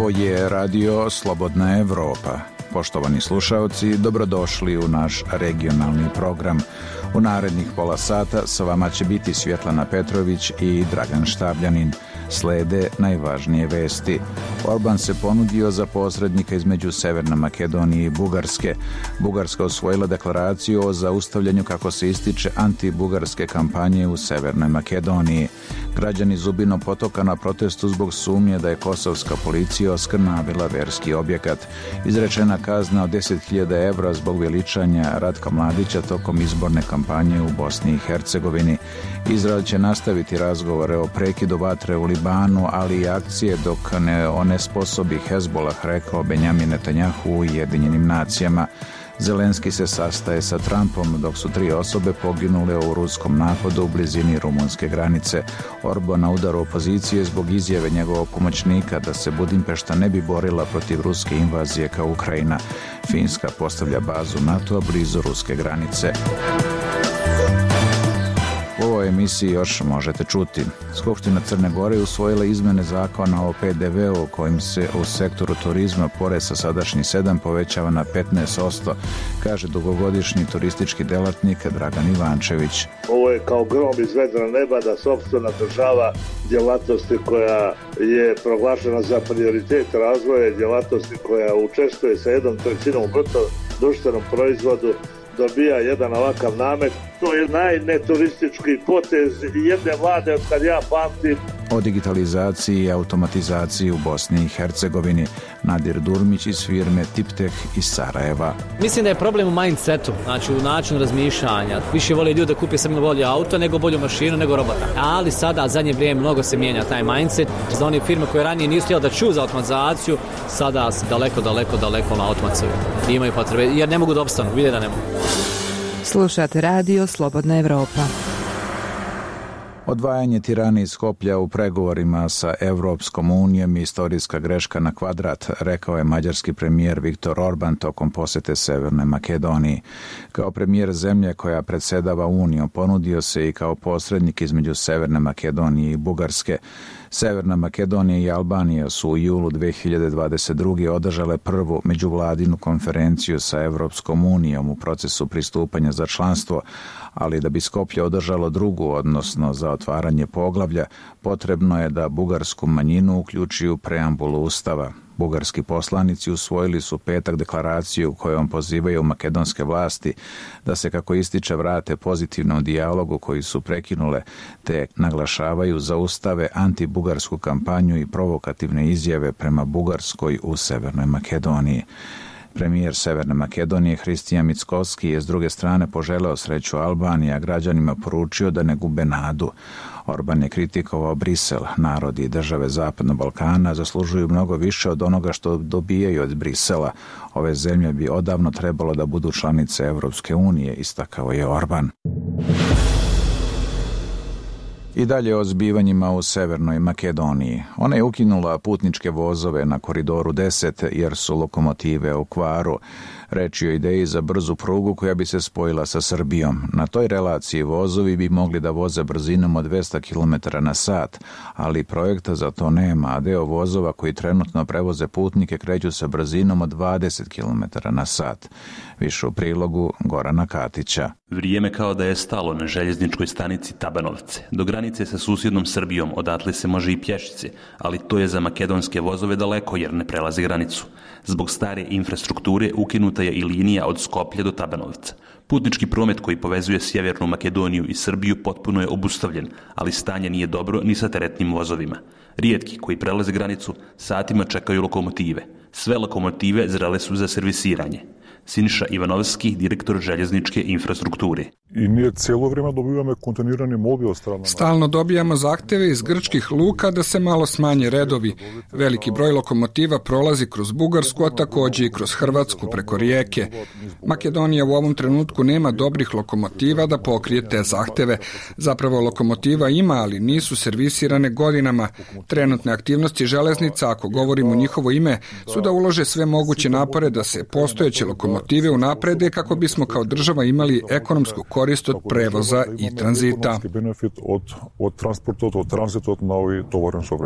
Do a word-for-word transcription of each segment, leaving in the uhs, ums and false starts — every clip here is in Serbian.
Ovo je radio Slobodna Evropa. Poštovani slušaoci, dobrodošli u naš regionalni program. U narednih pola sata sa vama će biti Svjetlana Petrović i Dragan Štabljanin. Slede najvažnije vesti. Orban se ponudio za posrednika između Severne Makedonije i Bugarske. Bugarska osvojila deklaraciju o zaustavljanju, kako se ističe, anti-bugarske kampanje u Severnoj Makedoniji. Građani Zubinog Potoka na protestu zbog sumnje da je kosovska policija oskrnavila verski objekat. Izrečena kazna od deset hiljada evra zbog veličanja Ratka Mladića tokom izborne kampanje u Bosni i Hercegovini. Izrael će nastaviti razgovore o prekidu vatre u Libanu, ali i akcije dok ne onesposobi Hezbolah, rekao Benjamin Netanjahu u Ujedinjenim nacijama. Zelenski se sastaje sa Trumpom, dok su tri osobe poginule u ruskom napadu u blizini rumunske granice. Orban na udaru opozicije zbog izjave njegovog pomoćnika da se Budimpešta ne bi borila protiv ruske invazije kao Ukrajina. Finska postavlja bazu NATO-a blizu ruske granice. U ovoj emisiji još možete čuti. Skupština Crne Gore usvojila izmene zakona o pe de veu kojim se u sektoru turizma porez sa sadašnjih sedam povećava na petnaest posto, kaže dugogodišnji turistički delatnik Dragan Ivančević. Ovo je kao grom iz vedra neba da sopstvena država djelatnosti koja je proglašena za prioritet razvoja, djelatnosti koja učestvuje sa jednom trećinom bruto društvenom proizvodu, dobija jedan ovakav namet. To je najneturistički potez jedne vlade od kad ja pamtim. O digitalizaciji i automatizaciji u Bosni i Hercegovini. Nadir Durmić iz firme Tipteh iz Sarajeva. Mislim da je problem u mindsetu, znači u načinu razmišljanja. Više vole ljudi da kupe samo bolje auto nego bolju mašinu nego robota. Ali sada, zadnje vrijeme, mnogo se mijenja taj mindset. Za one firme koje ranije nisu htjeli da čuju za automatizaciju, sada su daleko, daleko, daleko na automaciju. Imaju potrebe, jer ne mogu da opstanu, vide da ne mogu. Slušate radio Slobodna Evropa. Odvajanje Tirane i Skoplja u pregovorima sa Evropskom unijom je istorijska greška na kvadrat, rekao je mađarski premijer Viktor Orban tokom posjete Severnoj Makedoniji. Kao premijer zemlje koja predsjedava Unijom ponudio se i kao posrednik između Severne Makedonije i Bugarske. Severna Makedonija i Albanija su u julu dve hiljade dvadeset druge. održale prvu međuvladinu konferenciju sa Evropskom unijom u procesu pristupanja za članstvo, ali da bi Skoplje održalo drugu, odnosno za otvaranje poglavlja, potrebno je da bugarsku manjinu uključuju preambulu Ustava. Bugarski poslanici usvojili su petak deklaraciju kojom pozivaju makedonske vlasti da se, kako ističe, vrate pozitivnom dijalogu koji su prekinule, te naglašavaju zaustave antibugarsku kampanju i provokativne izjave prema Bugarskoj u Severnoj Makedoniji. Premijer Severne Makedonije Hristijan Mickovski je s druge strane poželeo sreću Albaniji, a građanima poručio da ne gube nadu. Orban je kritikovao Brisel. Narodi i države Zapadnog Balkana zaslužuju mnogo više od onoga što dobijaju od Brisela. Ove zemlje bi odavno trebalo da budu članice Evropske unije, istakao je Orban. I dalje o zbivanjima u Severnoj Makedoniji. Ona je ukinula putničke vozove na koridoru deset jer su lokomotive u kvaru. Reč je o ideji za brzu prugu koja bi se spojila sa Srbijom. Na toj relaciji vozovi bi mogli da voze brzinom od dvesta kilometara na sat, ali projekta za to nema, a deo vozova koji trenutno prevoze putnike kreću sa brzinom od dvadeset kilometara na sat. Više u prilogu Gorana Katića. Vrijeme kao da je stalo na željezničkoj stanici Tabanovce. Do granice sa susjednom Srbijom odatle se može i pješice, ali to je za makedonske vozove daleko jer ne prelaze granicu. Zbog stare infrastrukture ukinuta je i linija od Skoplja do Tabanovca. Putnički promet koji povezuje Sjevernu Makedoniju i Srbiju potpuno je obustavljen, ali stanje nije dobro ni sa teretnim vozovima. Rijetki koji prelaze granicu satima čekaju lokomotive. Sve lokomotive zrele su za servisiranje. Siniša Ivanovski, direktor željezničke infrastrukture. I nije cijelo vrijeme dobivamo kontinuirane molbe od strane. Stalno dobijamo zahtjeve iz grčkih luka da se malo smanje redovi. Veliki broj lokomotiva prolazi kroz Bugarsku, a također i kroz Hrvatsku preko rijeke. Makedonija u ovom trenutku nema dobrih lokomotiva da pokrije te zahtjeve. Zapravo lokomotiva ima, ali nisu servisirane godinama. Trenutne aktivnosti železnica, ako govorimo njihovo ime, su da ulože sve moguće napore da se postojeće lokomotive unaprede kako bismo kao država imali ekonomsku korist od prevoza i tranzita. Benefit od, od transporta, od tranzita, od novi tovarni saobraćaj.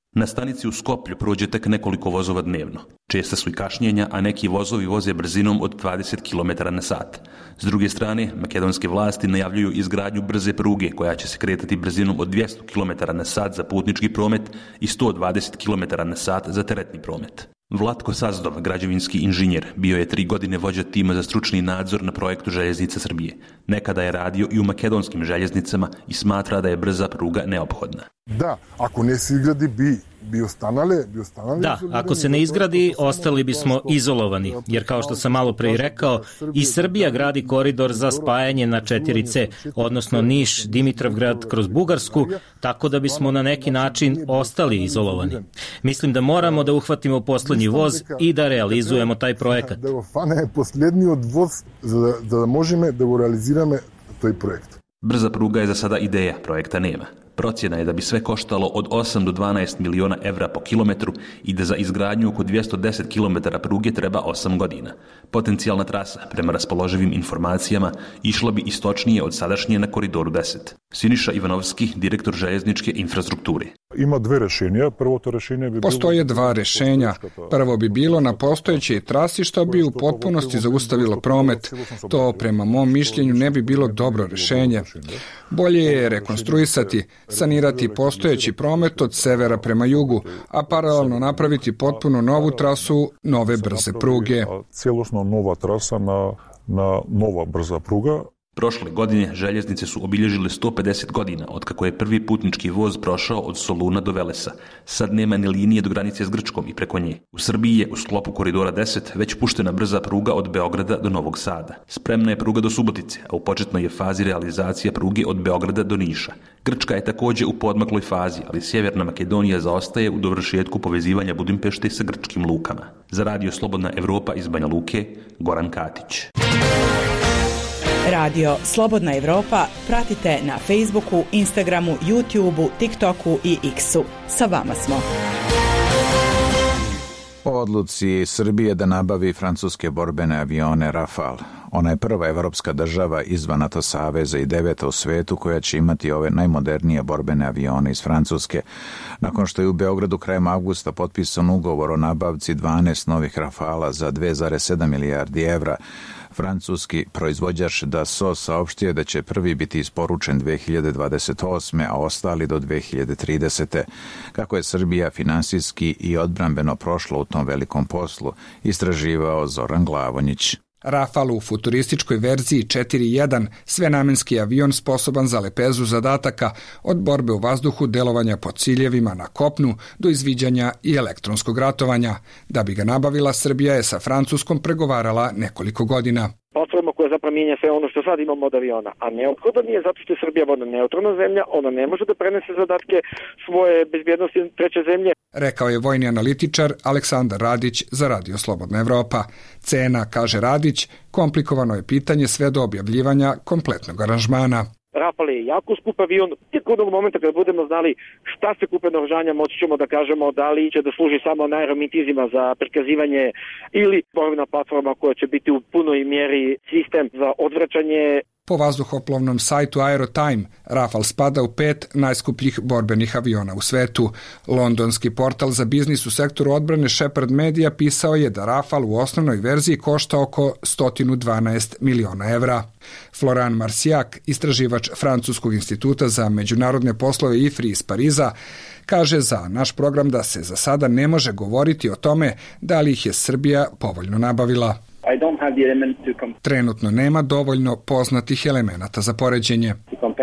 Na stanici u Skoplju prođe tek nekoliko vozova dnevno. Česta su i kašnjenja, a neki vozovi voze brzinom od dvadeset kilometara na sat. S druge strane, makedonske vlasti najavljuju izgradnju brze pruge koja će se kretati brzinom od dvjesto kilometara na sat za putnički promet i sto dvadeset kilometara na sat za teretni promet. Vlatko Sazdov, građevinski inženjer, bio je tri godine vođa tima za stručni nadzor na projektu Željeznica Srbije. Nekada je radio i u makedonskim željeznicama i smatra da je brza pruga neophodna. Da, ako ne se izgradi bi bi ostanale, bi ostanale. Da, ako se ne izgradi, ostali bismo izolovani, jer kao što sam malo pre i rekao, i Srbija gradi koridor za spajanje na četiri ce, odnosno Niš, Dimitrovgrad kroz Bugarsku, tako da bismo na neki način ostali izolovani. Mislim da moramo da uhvatimo poslednji voz i da realizujemo taj projekat. Da fane poslednji odvoz, da, da možemo da realiziramo taj projekt. Brza pruga je za sada ideja, projekta nema. Procjena je da bi sve koštalo od osam do dvanaest miliona evra po kilometru i da za izgradnju oko dvjesto deset kilometara pruge treba osam godina. Potencijalna trasa, prema raspoloživim informacijama, išla bi istočnije od sadašnje na koridoru deset. Siniša Ivanovski, direktor željezničke infrastrukture. Ima dve rešenja. Prvo to rešenje bi Postoje dva rešenja. Prvo bi bilo na postojećoj trasi što bi u potpunosti zaustavilo promet. To prema mom mišljenju ne bi bilo dobro rešenje. Bolje je rekonstruisati, sanirati postojeći promet od severa prema jugu, a paralelno napraviti potpuno novu trasu nove brze pruge. Celosno nova trasa na, na nova brza pruga. Prošle godine željeznice su obilježile sto pedeset godina od kako je prvi putnički voz prošao od Soluna do Velesa. Sad nema ni linije do granice s Grčkom i preko nje. U Srbiji je u sklopu koridora deset već puštena brza pruga od Beograda do Novog Sada. Spremna je pruga do Subotice, a u početnoj je fazi realizacija pruge od Beograda do Niša. Grčka je također u podmakloj fazi, ali Sjeverna Makedonija zaostaje u dovršetku povezivanja Budimpešte sa grčkim lukama. Za radio Slobodna Evropa iz Banja Luke, Goran Katić. Radio Slobodna Evropa pratite na Facebooku, Instagramu, YouTubeu, TikToku i X-u. Sa vama smo. O odluci Srbije da nabavi francuske borbene avione Rafale. Ona je prva evropska država izvan NATO saveza i deveta u svetu koja će imati ove najmodernije borbene avione iz Francuske. Nakon što je u Beogradu krajem avgusta potpisan ugovor o nabavci dvanaest novih Rafala za dve zarez sedam milijardi evra, francuski proizvođač Dassault saopštio da će prvi biti isporučen dve hiljade dvadeset osme, a ostali do dve hiljade tridesete. Kako je Srbija finansijski i odbrambeno prošla u tom velikom poslu, istraživao Zoran Glavonjić. Rafale u futurističkoj verziji četiri jedan, svenamenski avion sposoban za lepezu zadataka, od borbe u vazduhu, delovanja po ciljevima na kopnu do izviđanja i elektronskog ratovanja. Da bi ga nabavila, Srbija je sa Francuskom pregovarala nekoliko godina. Platforma koja zapravo mijenja sve ono što sad imamo od aviona, a neophodno nije zato što je Srbija vodna neutralna zemlja, ona ne može da prenese zadatke svoje bezbjednosti treće zemlje. Rekao je vojni analitičar Aleksandar Radić za Radio Slobodna Evropa. Cena, kaže Radić, komplikovano je pitanje sve do objavljivanja kompletnog aranžmana. Rafale je jako skup avion. Tek onog momenta kad budemo znali šta se kupe naoružanja, moći ćemo da kažemo da li će da služi samo na aeromitizima za prikazivanje ili borbena platforma koja će biti u punoj mjeri sistem za odvraćanje. Po vazduhoplovnom sajtu Aerotime, Rafale spada u pet najskupljih borbenih aviona u svetu. Londonski portal za biznis u sektoru odbrane Shepard Media pisao je da Rafale u osnovnoj verziji košta oko sto dvanaest miliona evra. Florian Marsiak, istraživač Francuskog instituta za međunarodne poslove I F R I iz Pariza, kaže za naš program da se za sada ne može govoriti o tome da li ih je Srbija povoljno nabavila. Trenutno nema dovoljno poznatih elemenata za poređenje.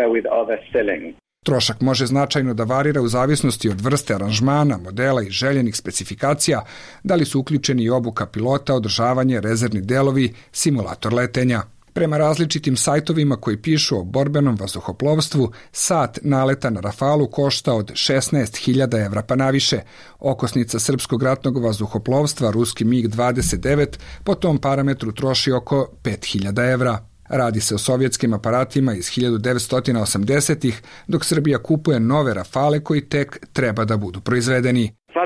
Trošak može značajno da varira u zavisnosti od vrste aranžmana, modela i željenih specifikacija, da li su uključeni i obuka pilota, održavanje, rezervni delovi, simulator letenja. Prema različitim sajtovima koji pišu o borbenom vazduhoplovstvu, sat naleta na Rafalu košta od šesnaest hiljada evra pa naviše. Okosnica srpskog ratnog vazduhoplovstva, ruski mig dvadeset devet, po tom parametru troši oko pet hiljada evra. Radi se o sovjetskim aparatima iz hiljadu devetsto osamdesetih, dok Srbija kupuje nove Rafale koji tek treba da budu proizvedeni. Sad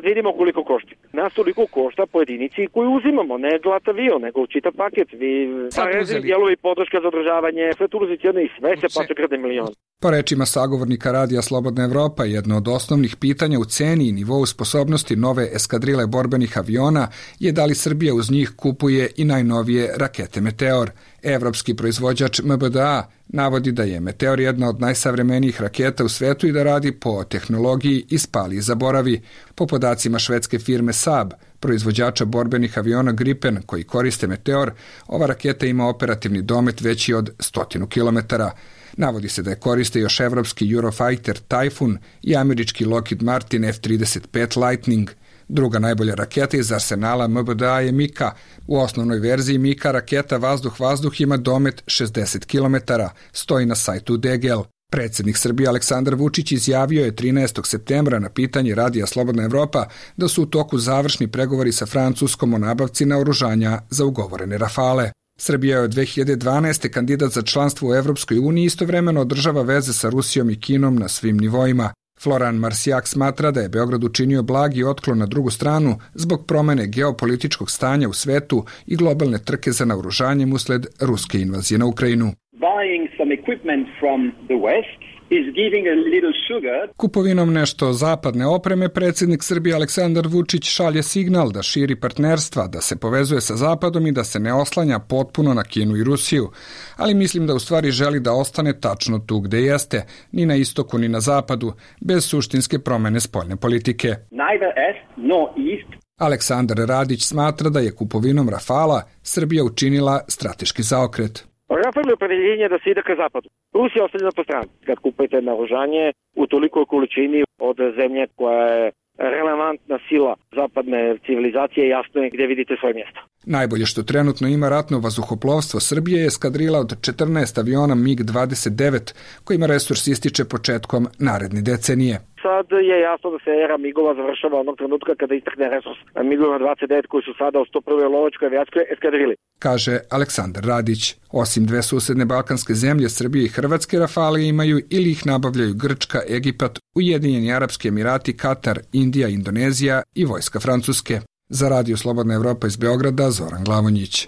sad vidimo koliko košta. Nas toliko košta po jedinici koju uzimamo, ne glat avion, nego čitav paket. Vi, pa rezni dijelovi, podrška za održavanje, sve tu uzicione i sve se pa čekrde milion. Po rečima sagovornika Radija Slobodna Evropa, jedno od osnovnih pitanja u ceni i nivou sposobnosti nove eskadrile borbenih aviona je da li Srbija uz njih kupuje i najnovije rakete Meteor. Evropski proizvođač M B D A navodi da je Meteor jedna od najsavremenijih raketa u svetu i da radi po tehnologiji ispali i zaboravi. Po podacima švedske firme Saab, proizvođača borbenih aviona Gripen koji koriste Meteor, ova raketa ima operativni domet veći od stotinu kilometara. Navodi se da je koriste još evropski Eurofighter Typhoon i američki Lockheed Martin F trideset pet Lightning. Druga najbolja raketa iz arsenala M B D A je Mika. U osnovnoj verziji Mika raketa vazduh-vazduh ima domet šezdeset kilometara, stoji na sajtu D G L. Predsjednik Srbije Aleksandar Vučić izjavio je trinaestog septembra na pitanje Radija Slobodna Evropa da su u toku završni pregovori sa Francuskom o nabavci naoružanja za ugovorene Rafale. Srbija je od dve hiljade dvanaeste. kandidat za članstvo u Evropskoj uniji, istovremeno održava veze sa Rusijom i Kinom na svim nivoima. Floran Marsijak smatra da je Beograd učinio blagi otklon na drugu stranu zbog promene geopolitičkog stanja u svetu i globalne trke za naoružanjem usled ruske invazije na Ukrajinu. Buying some equipment from the West is giving a little sugar. Kupovinom nešto zapadne opreme predsjednik Srbije Aleksandar Vučić šalje signal da širi partnerstva, da se povezuje sa Zapadom i da se ne oslanja potpuno na Kinu i Rusiju. Ali mislim da u stvari želi da ostane tačno tu gde jeste, ni na istoku ni na zapadu, bez suštinske promene spoljne politike. Neither est nor east. Aleksandar Radić smatra da je kupovinom Rafala Srbija učinila strateški zaokret. Rafal je opredeljenje da se ide ka zapadu. Rusija ostavljena po strani. Kad kupujete naoružanje u tolikoj količini od zemlje koja je relevantna sila zapadne civilizacije, jasno je gdje vidite svoje mjesto. Najbolje što trenutno ima ratno vazduhoplovstvo Srbije je eskadrila od četrnaest aviona M I G dvadeset devet, kojima resurs ističe početkom naredne decenije. Sad je jasno da se era migova završava onog trenutka kada istekne resurs migova dvadeset devet koji su sada u sto prvoj lovačkoj avijačkoj eskadrili. Kaže Aleksandar Radić. Osim dve susedne balkanske zemlje, Srbije i Hrvatske, Rafale imaju ili ih nabavljaju Grčka, Egipat, Ujedinjeni Arapski Emirati, Katar, Indija, Indonezija i vojska Francuske. Za Radio Slobodna Evropa iz Beograda, Zoran Glavonjić.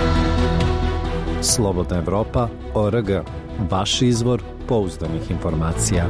Slobodna Evropa, O R G. Vaš izvor pouzdanih informacija.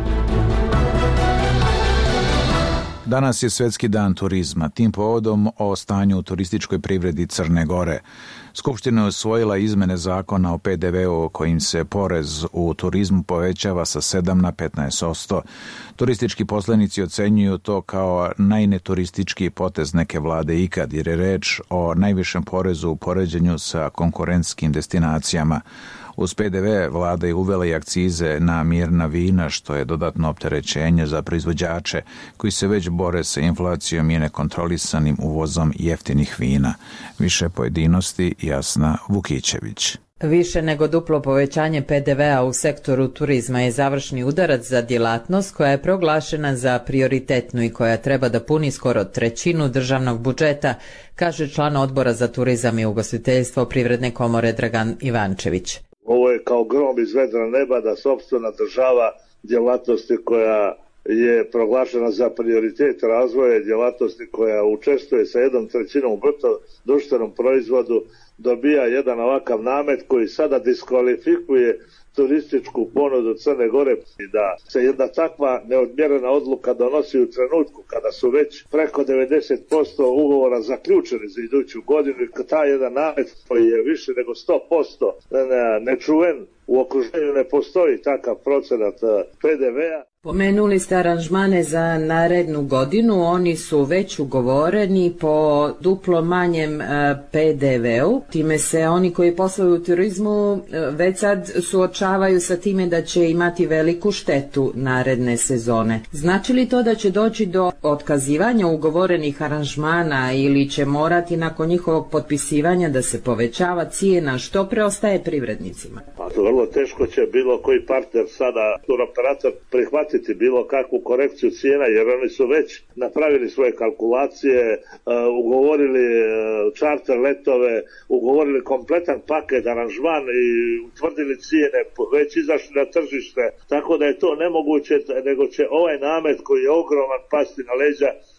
Danas je Svetski dan turizma. Tim povodom o stanju u turističkoj privredi Crne Gore. Skupština je usvojila izmene zakona o P D V-u kojim se porez u turizmu povećava sa sedam na petnaest posto. Turistički poslenici ocenjuju to kao najneturistički potez neke vlade ikad, jer je reč o najvišem porezu u poređenju sa konkurentskim destinacijama. Uz P D V vlada je uvela i akcize na mirna vina, što je dodatno opterećenje za proizvođače koji se već bore sa inflacijom i nekontrolisanim uvozom jeftinih vina. Više pojedinosti Jasna Vukićević. Više nego duplo povećanje P D V-a u sektoru turizma je završni udarac za djelatnost koja je proglašena za prioritetnu i koja treba da puni skoro trećinu državnog budžeta, kaže član odbora za turizam i ugostiteljstvo Privredne komore Dragan Ivančević. Ovo je kao grom iz vedra neba da sopstvena država djelatnosti koja je proglašena za prioritet razvoja, djelatnosti koja učestvuje sa jednom trećinom u bruto društvenom proizvodu, dobija jedan ovakav namet koji sada diskvalifikuje turističku ponudu Crne Gore i da se jedna takva neodmjerena odluka donosi u trenutku kada su već preko devedeset posto ugovora zaključeni za iduću godinu i taj jedan namet koji je više nego sto posto nečuven, u okruženju ne postoji takav procenat P D V-a. Pomenuli ste aranžmane za narednu godinu, oni su već ugovoreni po duplo manjem P D V-u. Time se oni koji posluju u turizmu već sad suočavaju sa time da će imati veliku štetu naredne sezone. Znači li to da će doći do otkazivanja ugovorenih aranžmana ili će morati nakon njihovog potpisivanja da se povećava cijena? Što preostaje privrednicima? Pa vrlo teško će bilo koji partner sada, turoperator, prihvatiti bilo kakvu korekciju cijena, jer oni su već napravili svoje kalkulacije, uh, ugovorili uh, čarter letove, ugovorili kompletan paket, aranžman i utvrdili cijene, već izašli na tržište, tako da je to nemoguće, nego će ovaj namet koji je ogroman pasti na leđa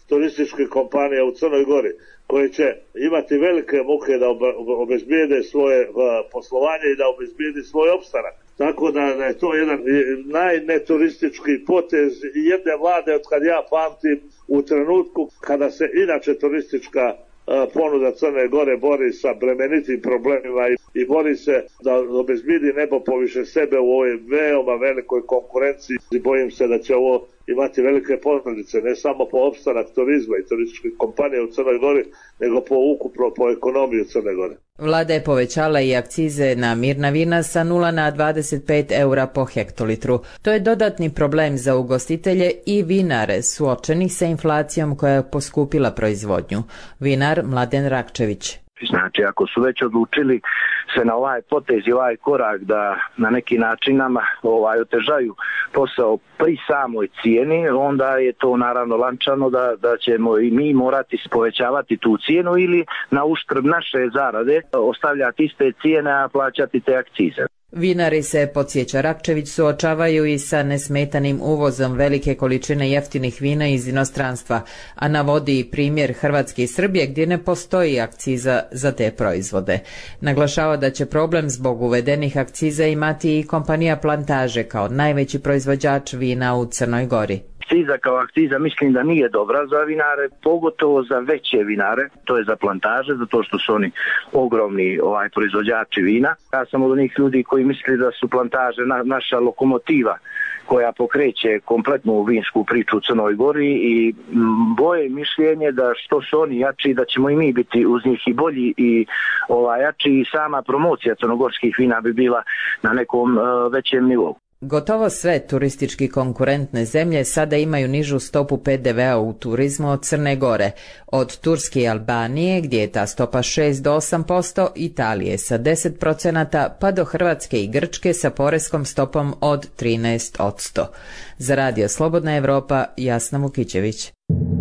turističkih kompanija u Crnoj Gori, koje će imati velike muke da obezbijede svoje poslovanje i da obezbijedi svoj opstanak. Tako da je to jedan najneturistički potez jedne vlade od kad ja pamtim, u trenutku kada se inače turistička ponuda Crne Gore bori sa bremenitim problemima i, i bori se da obezbidi nebo poviše sebe u ovoj veoma velikoj konkurenciji. I bojim se da će ovo imati velike posljedice, ne samo po opstanak turizma i turističkih kompanija u Crnoj Gori, nego po ukupno po ekonomiju Crne Gore. Vlada je povećala i akcize na mirna vina sa nula na dvadeset pet eura po hektolitru. To je dodatni problem za ugostitelje i vinare suočenih sa inflacijom koja je poskupila proizvodnju. Vinar Mladen Rakčević. Znači, ako su već odlučili se na ovaj potez i ovaj korak da na neki način nama ovaj, otežaju posao pri samoj cijeni, onda je to naravno lančano da, da ćemo i mi morati povećavati tu cijenu ili na uštrb naše zarade ostavljati iste cijene, a plaćati te akcize. Vinari se, podsjeća Rakčević, suočavaju i sa nesmetanim uvozom velike količine jeftinih vina iz inostranstva, a navodi i primjer Hrvatske i Srbije gdje ne postoji akciza za te proizvode. Naglašava da će problem zbog uvedenih akciza imati i kompanija Plantaže kao najveći proizvođač vina u Crnoj Gori. Akciza kao akciza mislim da nije dobra za vinare, pogotovo za veće vinare, to je za Plantaže, zato što su oni ogromni ovaj, proizvođači vina. Ja sam od onih ljudi koji misli da su Plantaže na, naša lokomotiva koja pokreće kompletnu vinsku priču u Crnoj Gori i boje mišljenje da što su oni jači, da ćemo i mi biti uz njih i bolji i ovaj, jači i sama promocija crnogorskih vina bi bila na nekom uh, većem nivou. Gotovo sve turistički konkurentne zemlje sada imaju nižu stopu pe de ve a u turizmu od Crne Gore. Od Turske i Albanije, gdje je ta stopa šest do osam posto, Italije sa deset procenata, pa do Hrvatske i Grčke sa poreskom stopom od trinaest posto. Za Radio Slobodna Evropa, Jasna Vukićević.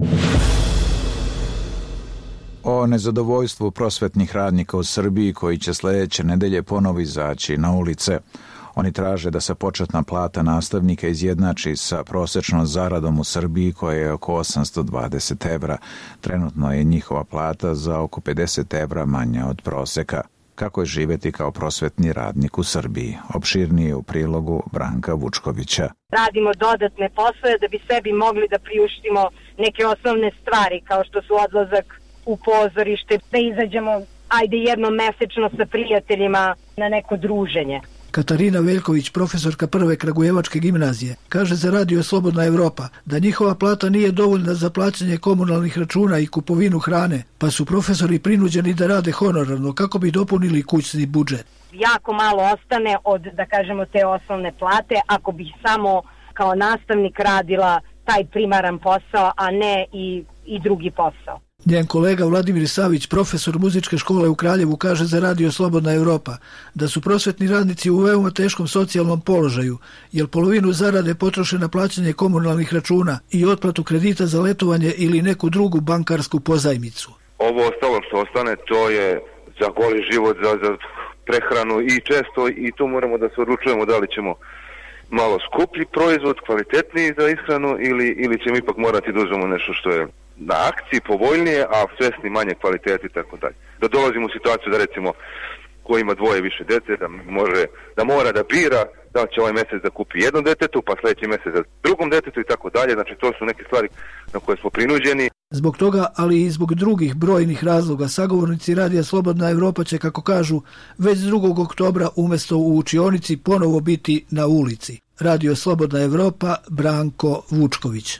O nezadovoljstvu prosvetnih radnika u Srbiji koji će sljedeće nedelje ponovo izaći na ulice. Oni traže da se početna plata nastavnika izjednači sa prosječnom zaradom u Srbiji koja je oko osamsto dvadeset evra. Trenutno je njihova plata za oko pedeset evra manja od proseka. Kako je živjeti kao prosvetni radnik u Srbiji? Opširnije u prilogu Branka Vučkovića. Radimo dodatne poslove da bi sebi mogli da priuštimo neke osnovne stvari kao što su odlazak u pozorište, da izađemo ajde jednom mesečno sa prijateljima na neko druženje. Katarina Veljković, profesorka prve Kragujevačke gimnazije, kaže za Radio Slobodna Evropa da njihova plata nije dovoljna za plaćanje komunalnih računa i kupovinu hrane, pa su profesori prinuđeni da rade honorarno kako bi dopunili kućni budžet. Jako malo ostane od, da kažemo, te osnovne plate ako bih samo kao nastavnik radila taj primaran posao, a ne i, i drugi posao. Njen kolega Vladimir Savić, profesor muzičke škole u Kraljevu, kaže za Radio Slobodna Evropa da su prosvetni radnici u veoma teškom socijalnom položaju, jer polovinu zarade potroše na plaćanje komunalnih računa i otplatu kredita za letovanje ili neku drugu bankarsku pozajmicu. Ovo ostalo što ostane, to je za goli život, za, za prehranu i često i tu moramo da se odlučujemo da li ćemo malo skuplji proizvod, kvalitetniji za ishranu ili, ili ćemo ipak morati da uzmemo nešto što je na akciji povoljnije, a svesni manje kvalitete i tako dalje. Da dolazimo u situaciju da recimo ko ima dvoje više dece, da, može, da mora da bira da će ovaj mjesec da kupi jednom detetu, pa sljedeći mjesec za drugom detetu i tako dalje. Znači to su neke stvari na koje smo prinuđeni. Zbog toga, ali i zbog drugih brojnih razloga, sagovornici Radija Slobodna Evropa će, kako kažu, već drugog oktobra umjesto u učionici ponovo biti na ulici. Radio Slobodna Evropa, Branko Vučković.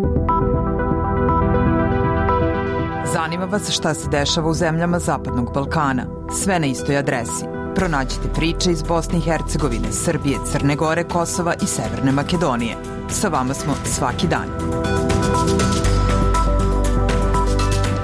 Zanima vas šta se dešava u zemljama Zapadnog Balkana? Sve na istoj adresi. Pronađite priče iz Bosne i Hercegovine, Srbije, Crne Gore, Kosova i Severne Makedonije. Sa vama smo svaki dan.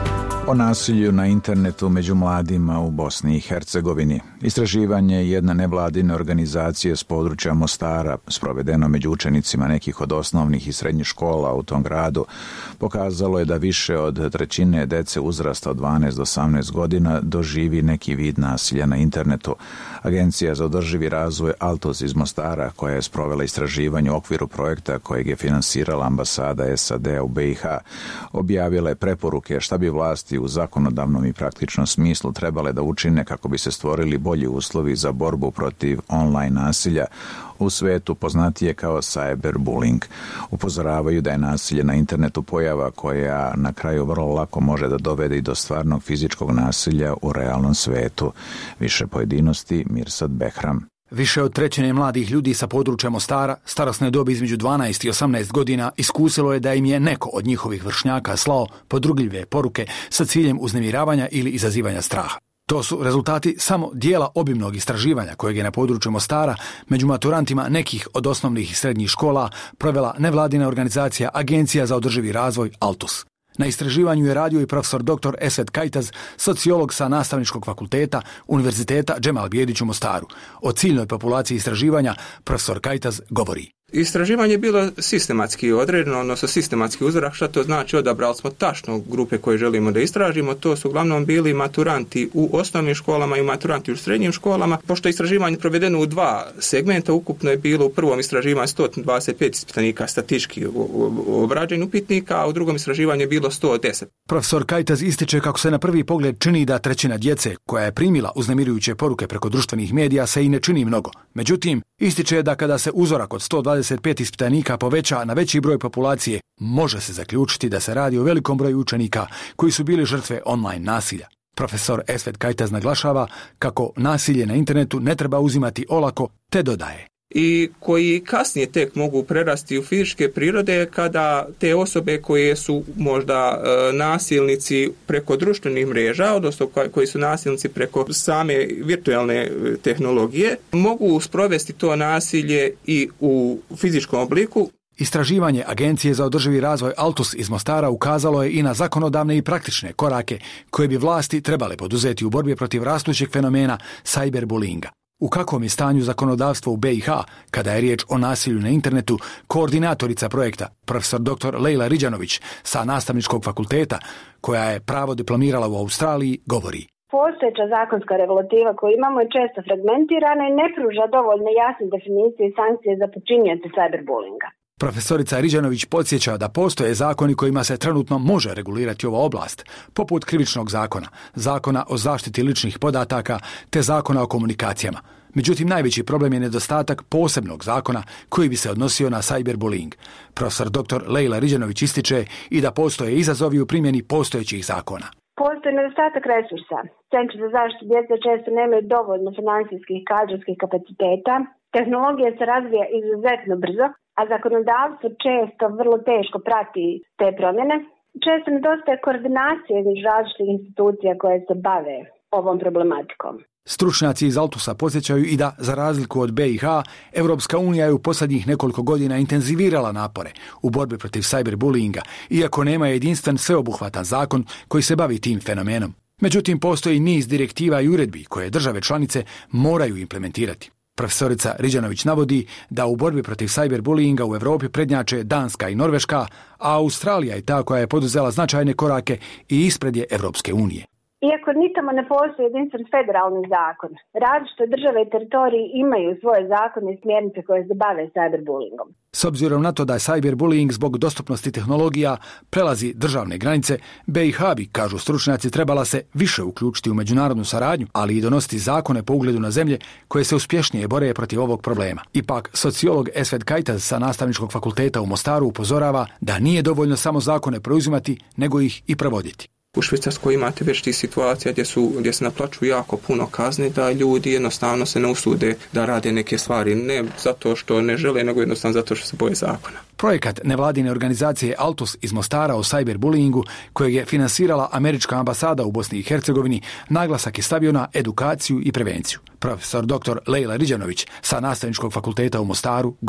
O nasilju na internetu među mladima u Bosni i Hercegovini. Istraživanje jedne nevladine organizacije s područja Mostara, sprovedeno među učenicima nekih od osnovnih i srednjih škola u tom gradu, pokazalo je da više od trećine dece uzrasta od dvanaest do osamnaest godina doživi neki vid nasilja na internetu. Agencija za održivi razvoj Altos iz Mostara, koja je sprovela istraživanje u okviru projekta kojeg je finansirala ambasada S A D u B i H, objavila je preporuke šta bi vlasti u zakonodavnom i praktičnom smislu trebale da učine kako bi se stvorili bolji uslovi za borbu protiv online nasilja, u svetu poznatije kao cyberbullying. Upozoravaju da je nasilje na internetu pojava koja na kraju vrlo lako može da dovede i do stvarnog fizičkog nasilja u realnom svetu. Više pojedinosti Mirsad Behram. Više od trećine mladih ljudi sa područja Mostara, starosne dobi između dvanaest i osamnaest godina, iskusilo je da im je neko od njihovih vršnjaka slao podrugljive poruke sa ciljem uznemiravanja ili izazivanja straha. To su rezultati samo dijela obimnog istraživanja kojeg je na području Mostara među maturantima nekih od osnovnih i srednjih škola provela nevladina organizacija Agencija za održivi razvoj Altos. Na istraživanju je radio i profesor doktor Esvet Kajtaz, sociolog sa Nastavničkog fakulteta Univerziteta Džemal Bijedić u Mostaru. O ciljnoj populaciji istraživanja profesor Kajtaz govori. Istraživanje je bilo sistematski određeno, odnosno sistematski uzorak. Šta to znači? Odabrali smo tačno grupe koje želimo da istražimo. To su uglavnom bili maturanti u osnovnim školama i maturanti u srednjim školama. Pošto je istraživanje provedeno u dva segmenta, ukupno je bilo u prvom istraživanju sto dvadeset pet ispitanika statistički obrađenih upitnika, a u drugom istraživanju je bilo sto deset. Profesor Kajtaz ističe kako se na prvi pogled čini da trećina djece koja je primila uznemirujuće poruke preko društvenih medija se i ne čini mnogo. Međutim, ističe da kada se uzorak od sto dvadeset pet ispitanika poveća na veći broj populacije, može se zaključiti da se radi o velikom broju učenika koji su bili žrtve online nasilja. Profesor Esvet Kajtaz naglašava kako nasilje na internetu ne treba uzimati olako, te dodaje. I koji kasnije tek mogu prerasti u fizičke prirode kada te osobe koje su možda e, nasilnici preko društvenih mreža, odnosno koji su nasilnici preko same virtualne tehnologije, mogu sprovesti to nasilje i u fizičkom obliku. Istraživanje Agencije za održivi razvoj Altos iz Mostara ukazalo je i na zakonodavne i praktične korake koje bi vlasti trebale poduzeti u borbi protiv rastućeg fenomena cyberbullyinga. U kakvom je stanju zakonodavstvo u B i H kada je riječ o nasilju na internetu, koordinatorica projekta, profesor doktor Lejla Riđanović sa Nastavničkog fakulteta, koja je pravo diplomirala u Australiji, govori. Postojeća zakonska regulativa koju imamo je često fragmentirana i ne pruža dovoljno jasne definicije i sankcije za počinioce cyberbullyinga. Profesorica Riđanović podsjeća da postoje zakoni kojima se trenutno može regulirati ova oblast, poput krivičnog zakona, zakona o zaštiti ličnih podataka te zakona o komunikacijama. Međutim, najveći problem je nedostatak posebnog zakona koji bi se odnosio na cyberbullying. Profesor doktor Lejla Riđanović ističe i da postoje izazovi u primjeni postojećih zakona. Postoji nedostatak resursa. Centri za zaštitu djece često nemaju dovoljno financijskih i kadrovskih kapaciteta. Tehnologija se razvija izuzetno brzo, a zakonodavstvo često vrlo teško prati te promjene. Često nedostaje koordinacije između različitih institucija koje se bave ovom problematikom. Stručnjaci iz Altusa podsjećaju i da, za razliku od B i H, Europska unija je u posljednjih nekoliko godina intenzivirala napore u borbi protiv cyberbullyinga, iako nema jedinstven sveobuhvatan zakon koji se bavi tim fenomenom. Međutim, postoji niz direktiva i uredbi koje države članice moraju implementirati. Profesorica Riđanović navodi da u borbi protiv cyberbullyinga u Europi prednjače Danska i Norveška, a Australija je ta koja je poduzela značajne korake i ispred je Europske unije. Iako nitamo ne postoji jedinstven federalni zakon, različite države i teritoriji imaju svoje zakone i smjernice koje se bave cyberbullyingom. S obzirom na to da je cyberbullying zbog dostupnosti tehnologija prelazi državne granice, B i H bi, kažu stručnjaci, trebala se više uključiti u međunarodnu saradnju, ali i donositi zakone po ugledu na zemlje koje se uspješnije bore protiv ovog problema. Ipak, sociolog Esvet Kajtaz sa Nastavničkog fakulteta u Mostaru upozorava da nije dovoljno samo zakone preuzimati, nego ih i provoditi. U Švicarskoj imate već tih situacija gdje, su, gdje se naplaćuju jako puno kazne da ljudi jednostavno se ne usude da rade neke stvari, ne zato što ne žele, nego jednostavno zato što se boje zakona. Projekat nevladine organizacije Altos iz Mostara o cyberbullyingu, kojeg je finansirala američka ambasada u Bosni i Hercegovini, naglasak je stavio na edukaciju i prevenciju. Profesor doktor Lejla Riđanović sa Nastavničkog fakulteta u Mostaru govori.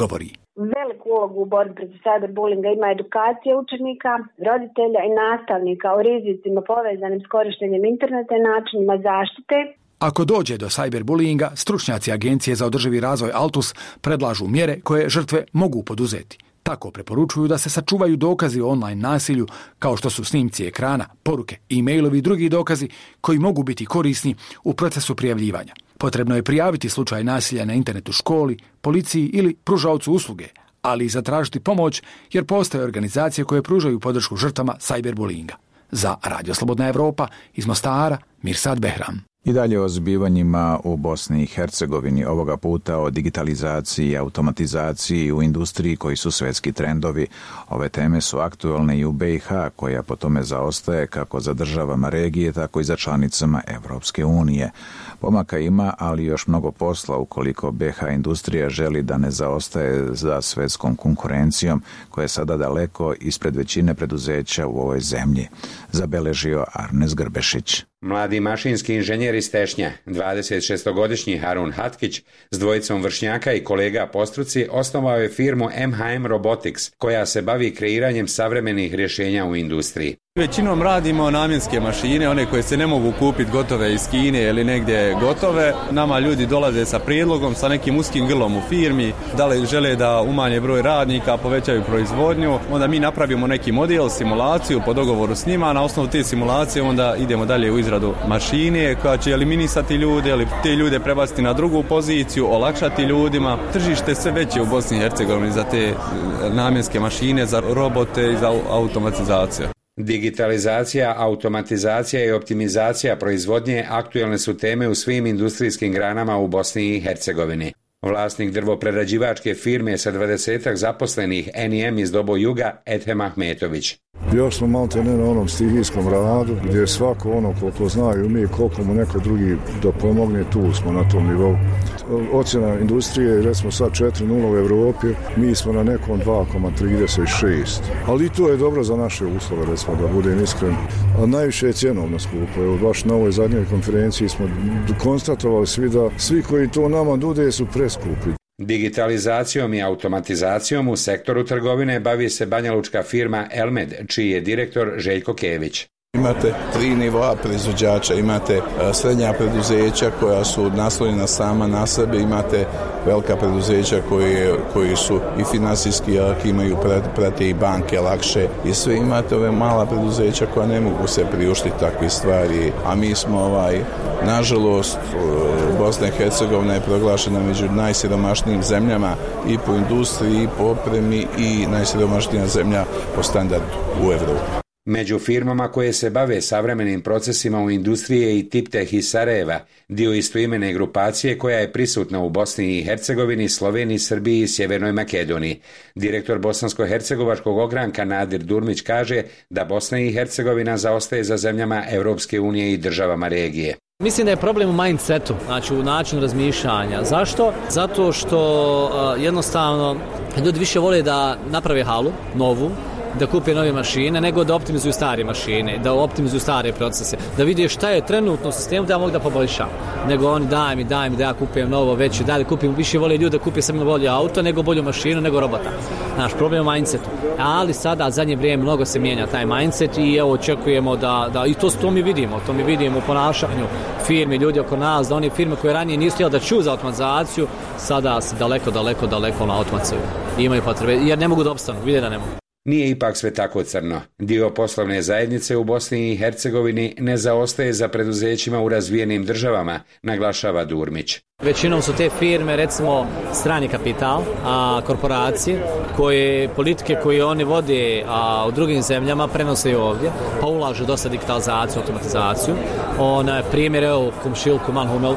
Veliku ulogu u borbi protiv cyberbullinga ima edukacija učenika, roditelja i nastavnika o rizicima povezanim s korištenjem interneta i načinima zaštite. Ako dođe do cyberbullyinga, stručnjaci Agencije za održivi razvoj Altus predlažu mjere koje žrtve mogu poduzeti. Tako preporučuju da se sačuvaju dokazi o online nasilju, kao što su snimci ekrana, poruke, e-mailovi i drugi dokazi koji mogu biti korisni u procesu prijavljivanja. Potrebno je prijaviti slučaj nasilja na internetu školi, policiji ili pružaocu usluge, ali i zatražiti pomoć jer postoje organizacije koje pružaju podršku žrtvama cyberbullyinga. Za Radio Slobodna Evropa iz Mostara, Mirsad Behram. I dalje o zbivanjima u Bosni i Hercegovini, ovoga puta o digitalizaciji i automatizaciji u industriji koji su svjetski trendovi. Ove teme su aktualne i u B i H, koja po tome zaostaje kako za državama regije, tako i za članicama Evropske unije. Pomaka ima, ali još mnogo posla ukoliko B i H industrija želi da ne zaostaje za svjetskom konkurencijom, koja je sada daleko ispred većine preduzeća u ovoj zemlji, zabeležio Arnes Grbešić. Mladi mašinski inženjer iz Tešnja, dvadesetšestogodišnji Harun Hatkić, s dvojicom vršnjaka i kolega po struci osnovao je firmu M H M Robotics, koja se bavi kreiranjem savremenih rješenja u industriji. Većinom radimo namjenske mašine, one koje se ne mogu kupiti gotove iz Kine ili negdje gotove. Nama ljudi dolaze sa prijedlogom, sa nekim uskim grlom u firmi, da li žele da umanje broj radnika, povećaju proizvodnju. Onda mi napravimo neki model, simulaciju po dogovoru s njima, na osnovu te simulacije onda idemo dalje u izradu mašine koja će eliminisati ljude ili te ljude prebaciti na drugu poziciju, olakšati ljudima. Tržište sve veće u Bosni i Hercegovini za te namjenske mašine, za robote i za automatizaciju. Digitalizacija, automatizacija i optimizacija proizvodnje aktualne su teme u svim industrijskim granama u Bosni i Hercegovini. Vlasnik drvoprerađivačke firme sa dvadesetak zaposlenih N I M iz Dobo Juga, Ethem Ahmetović. Još smo malo te ne na onom stihijskom radu, gdje svako ono koliko zna i umije, koliko mu neko drugi da pomogne, tu smo na tom nivou. Ocjena industrije je recimo sad četiri nula u Evropi, mi smo na nekom dva zarez trideset šest. Ali i to je dobro za naše uslove, recimo, da budem iskren. A najviše je cjenovno skupo. Evo, baš na ovoj zadnjoj konferenciji smo konstatovali svi da svi koji to nama nude su preskupi. Digitalizacijom i automatizacijom u sektoru trgovine bavi se banjalučka firma Elmed, čiji je direktor Željko Kević. Imate tri nivoa proizvođača, imate srednja preduzeća koja su naslonjena sama na sebe, imate velika preduzeća koje, koji su i finansijski jaki, imaju prate i banke lakše i sve, imate ove mala preduzeća koja ne mogu se priuštiti takve stvari, a mi smo ovaj, nažalost, Bosna i Hercegovina je proglašena među najsiromašnijim zemljama i po industriji i po opremi i najsiromašnija zemlja po standardu u Evropi. Među firmama koje se bave savremenim procesima u industriji je i Tipteh iz Sarajeva, dio istoimene grupacije koja je prisutna u Bosni i Hercegovini, Sloveniji, Srbiji i Sjevernoj Makedoniji. Direktor bosansko-hercegovačkog ogranka Nadir Durmić kaže da Bosna i Hercegovina zaostaje za zemljama Evropske unije i državama regije. Mislim da je problem u mindsetu, znači u načinu razmišljanja. Zašto? Zato što uh, jednostavno ljudi više vole da naprave halu, novu, da kupe nove mašine, nego da optimizuju stare mašine, da optimizuju stare procese, da vide šta je trenutno u sistemu da ja mogu da poboljšam. Nego oni daj mi, daj mi da ja kupim novo, veće, da li kupim, više vole ljudi da kupe samo bolje auto, nego bolju mašinu, nego robota. Naš problem je mindsetu. Ali sada, zadnje vrijeme, mnogo se mijenja taj mindset i evo očekujemo da, da i to, to mi vidimo, to mi vidimo u ponašanju firmi, ljudi oko nas, da one firme koje ranije nisu htjeli da čuju za automatizaciju, sada se daleko, daleko, daleko na automatizaciju. Imaju potrebe, jer ne mogu da opstanu, vide da ne mogu. Nije ipak sve tako crno. Dio poslovne zajednice u Bosni i Hercegovini ne zaostaje za preduzećima u razvijenim državama, naglašava Durmić. Većinom su te firme, recimo, strani kapital, a korporacije, koje, politike koje oni vode a, u drugim zemljama prenose i ovdje, pa ulaže dosta digitalizaciju, automatizaciju. On, primjer je u komšilku Manhumel,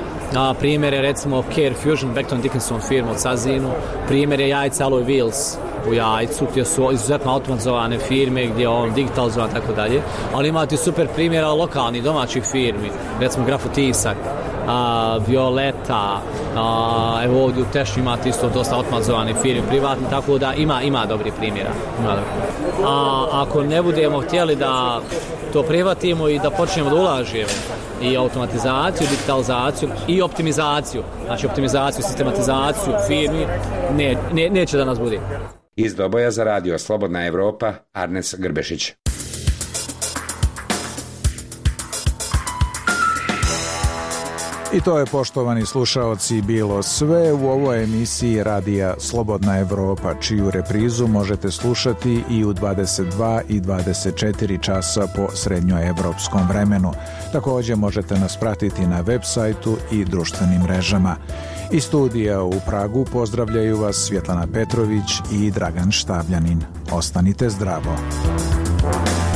a, primjer je recimo Care Fusion, Beckton Dickinson firma u Cazinu, primjer je jajca Alloy Wheels u Jajcu, gdje su izuzetno automatizovane firme, gdje je on digitalizovan i tako dalje, ali imate super primjera lokalnih domaćih firmi, recimo Grafotisak, a, Violeta, a, evo ovdje u Tešnju imate isto dosta automatizovane firme privatne, tako da ima, ima dobri primjera. Ima dobri. A ako ne budemo htjeli da to prihvatimo i da počnemo da ulažemo i automatizaciju, digitalizaciju i optimizaciju. Znači optimizaciju, sistematizaciju firmi ne, ne, neće da nas budi. Iz Doboja za radio Slobodna Evropa, Arnes Grbešić. I to je, poštovani slušaoci, bilo sve u ovoj emisiji radija Slobodna Evropa, čiju reprizu možete slušati i u dvadeset dva i dvadeset četiri časa po srednjoevropskom vremenu. Također možete nas pratiti na web sajtu i društvenim mrežama. Iz studija u Pragu pozdravljaju vas Svjetlana Petrović i Dragan Štabljanin. Ostanite zdravo.